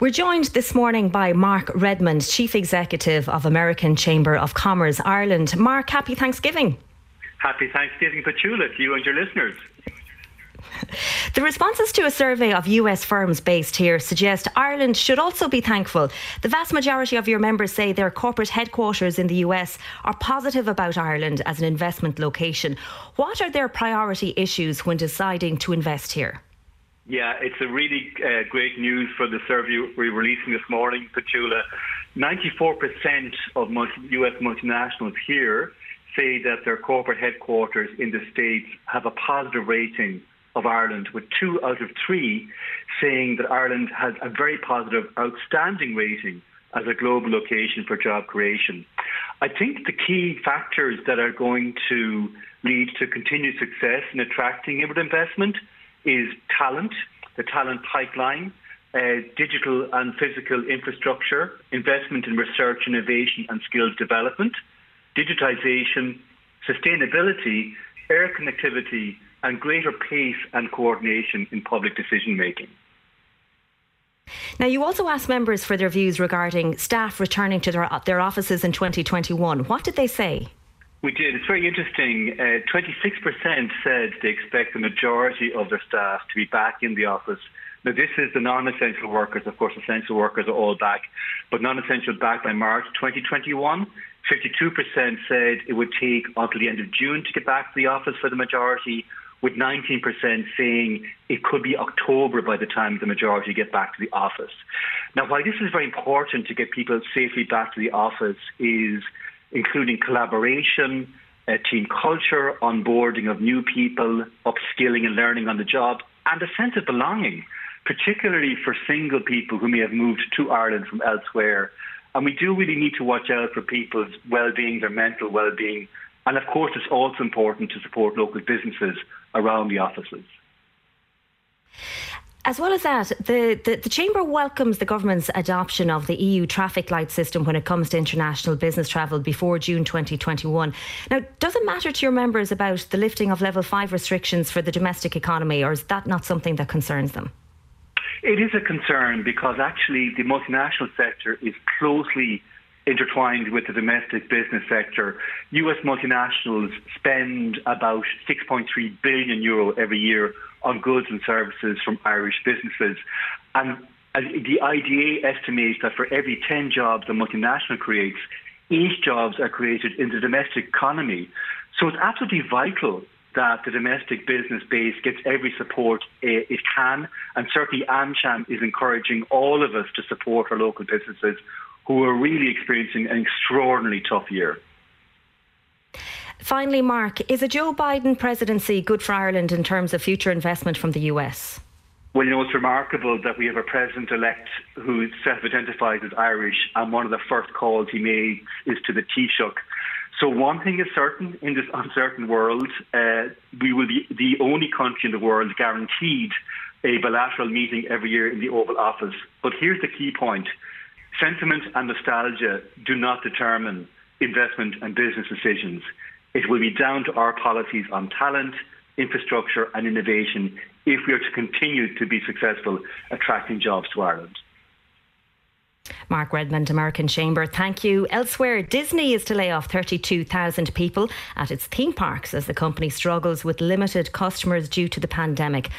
We're joined this morning by Mark Redmond, Chief Executive of American Chamber of Commerce Ireland. Mark, happy Thanksgiving. Happy Thanksgiving, Petula, to you and your listeners. The responses to a survey of US firms based here suggest Ireland should also be thankful. The vast majority of your members say their corporate headquarters in the US are positive about Ireland as an investment location. What are their priority issues when deciding to invest here? Yeah, it's a really great news for the survey we're releasing this morning, Petula. 94% of US multinationals here say that their corporate headquarters in the States have a positive rating of Ireland, with 2 out of 3 saying that Ireland has a very positive, outstanding rating as a global location for job creation. I think the key factors that are going to lead to continued success in attracting inward investment is talent, the talent pipeline, digital and physical infrastructure, investment in research, innovation and skills development, digitization, sustainability, air connectivity, and greater pace and coordination in public decision making. Now, you also asked members for their views regarding staff returning to their offices in 2021. What did they say? We did. It's very interesting. 26% said they expect the majority of their staff to be back in the office. Now, this is the non-essential workers. Of course, essential workers are all back, but non-essential back by March 2021. 52% said it would take until the end of June to get back to the office for the majority, with 19% saying it could be October by the time the majority get back to the office. Now, why this is very important to get people safely back to the office is including collaboration, team culture, onboarding of new people, upskilling and learning on the job, and a sense of belonging, particularly for single people who may have moved to Ireland from elsewhere. And we do really need to watch out for people's well-being, their mental well-being. And of course, it's also important to support local businesses around the offices. As well as that, the Chamber welcomes the government's adoption of the EU traffic light system when it comes to international business travel before June 2021. Now, does it matter to your members about the lifting of level 5 restrictions for the domestic economy, or is that not something that concerns them? It is a concern because actually the multinational sector is closely intertwined with the domestic business sector. US multinationals spend about €6.3 billion every year on goods and services from Irish businesses. And the IDA estimates that for every 10 jobs a multinational creates, 8 jobs are created in the domestic economy. So it's absolutely vital that the domestic business base gets every support it can. And certainly AmCham is encouraging all of us to support our local businesses who are really experiencing an extraordinarily tough year. Finally, Mark, is a Joe Biden presidency good for Ireland in terms of future investment from the US? Well, it's remarkable that we have a president-elect who self-identifies as Irish, and one of the first calls he made is to the Taoiseach. So one thing is certain in this uncertain world, we will be the only country in the world guaranteed a bilateral meeting every year in the Oval Office. But here's the key point. Sentiment and nostalgia do not determine investment and business decisions. It will be down to our policies on talent, infrastructure and innovation if we are to continue to be successful attracting jobs to Ireland. Mark Redmond, American Chamber, thank you. Elsewhere, Disney is to lay off 32,000 people at its theme parks as the company struggles with limited customers due to the pandemic.